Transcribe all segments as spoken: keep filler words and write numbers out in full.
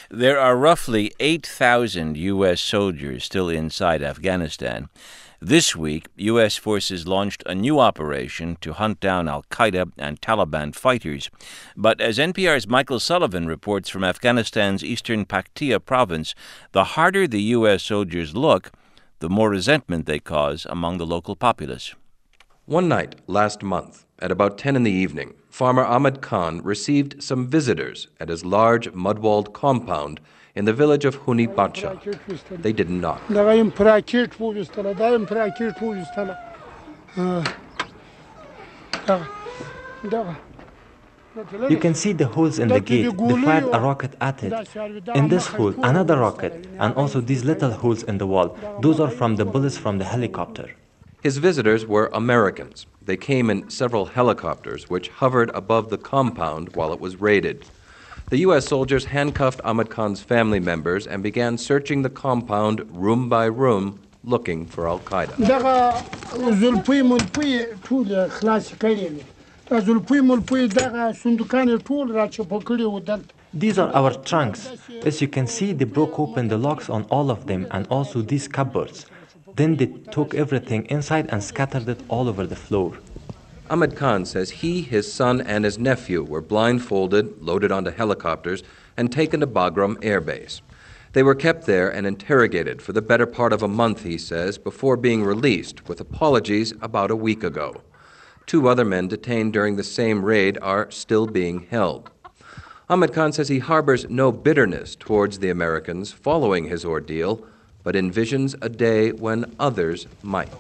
There are roughly eight thousand U S soldiers still inside Afghanistan. This week, U S forces launched a new operation to hunt down al-Qaeda and Taliban fighters. But as N P R's Michael Sullivan reports from Afghanistan's eastern Paktia province, the harder the U S soldiers look, the more resentment they cause among the local populace. One night last month, at about ten in the evening, farmer Ahmed Khan received some visitors at his large mud-walled compound in the village of Huni Bacha. They didn't knock. You can see the holes in the gate. They fired a rocket at it. In this hole, another rocket, and also these little holes in the wall. Those are from the bullets from the helicopter. His visitors were Americans. They came in several helicopters, which hovered above the compound while it was raided. The U S soldiers handcuffed Ahmed Khan's family members and began searching the compound room by room, looking for al-Qaeda. These are our trunks. As you can see, they broke open the locks on all of them and also these cupboards. Then they took everything inside and scattered it all over the floor. Ahmed Khan says he, his son, and his nephew were blindfolded, loaded onto helicopters, and taken to Bagram Air Base. They were kept there and interrogated for the better part of a month, he says, before being released with apologies about a week ago. Two other men detained during the same raid are still being held. Ahmed Khan says he harbors no bitterness towards the Americans following his ordeal, but envisions a day when others might.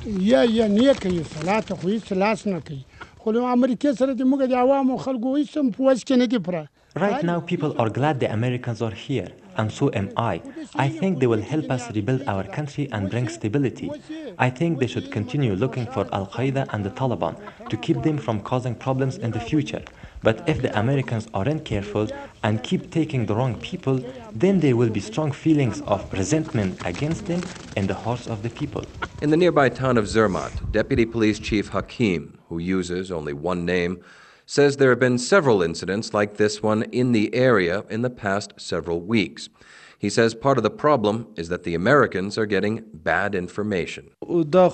Right now, people are glad the Americans are here, and so am I. I think they will help us rebuild our country and bring stability. I think they should continue looking for al-Qaeda and the Taliban to keep them from causing problems in the future. But if the Americans aren't careful and keep taking the wrong people, then there will be strong feelings of resentment against them in the hearts of the people. In the nearby town of Zermatt, Deputy Police Chief Hakim, who uses only one name, says there have been several incidents like this one in the area in the past several weeks. He says part of the problem is that the Americans are getting bad information. Most of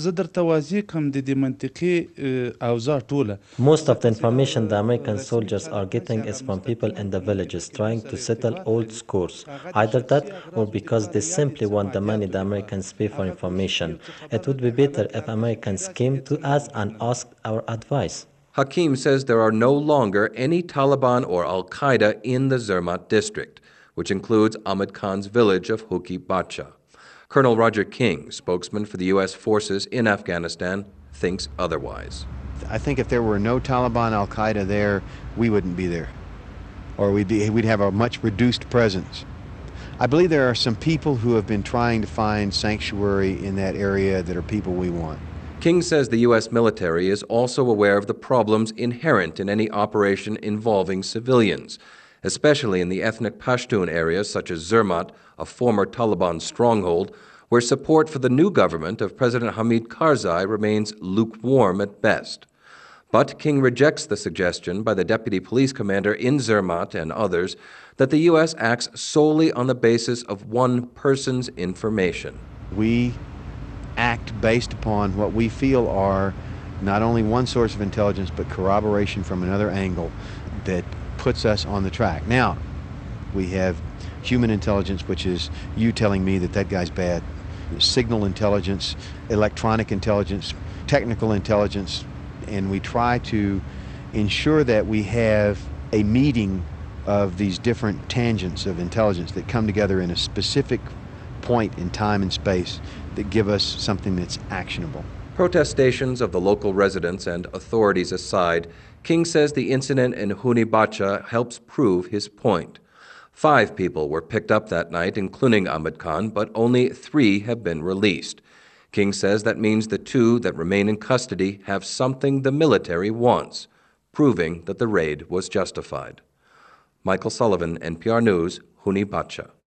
the information the American soldiers are getting is from people in the villages trying to settle old scores. Either that or because they simply want the money the Americans pay for information. It would be better if Americans came to us and asked our advice. Hakim says there are no longer any Taliban or al-Qaeda in the Zermatt district, which includes Ahmed Khan's village of Huni Bacha. Colonel Roger King, spokesman for the U S forces in Afghanistan, thinks otherwise. I think if there were no Taliban, al-Qaeda there, we wouldn't be there, or we'd, be, we'd have a much reduced presence. I believe there are some people who have been trying to find sanctuary in that area that are people we want. King says the U S military is also aware of the problems inherent in any operation involving civilians, especially in the ethnic Pashtun areas such as Zermatt, a former Taliban stronghold, where support for the new government of President Hamid Karzai remains lukewarm at best. But King rejects the suggestion by the deputy police commander in Zermatt and others that the U S acts solely on the basis of one person's information. We act based upon what we feel are not only one source of intelligence, but corroboration from another angle that puts us on the track. Now, we have human intelligence, which is you telling me that that guy's bad, signal intelligence, electronic intelligence, technical intelligence, and we try to ensure that we have a meeting of these different tangents of intelligence that come together in a specific point in time and space that give us something that's actionable. Protestations of the local residents and authorities aside, King says the incident in Huni Bacha helps prove his point. Five people were picked up that night, including Ahmed Khan, but only three have been released. King says that means the two that remain in custody have something the military wants, proving that the raid was justified. Michael Sullivan, N P R News, Huni Bacha.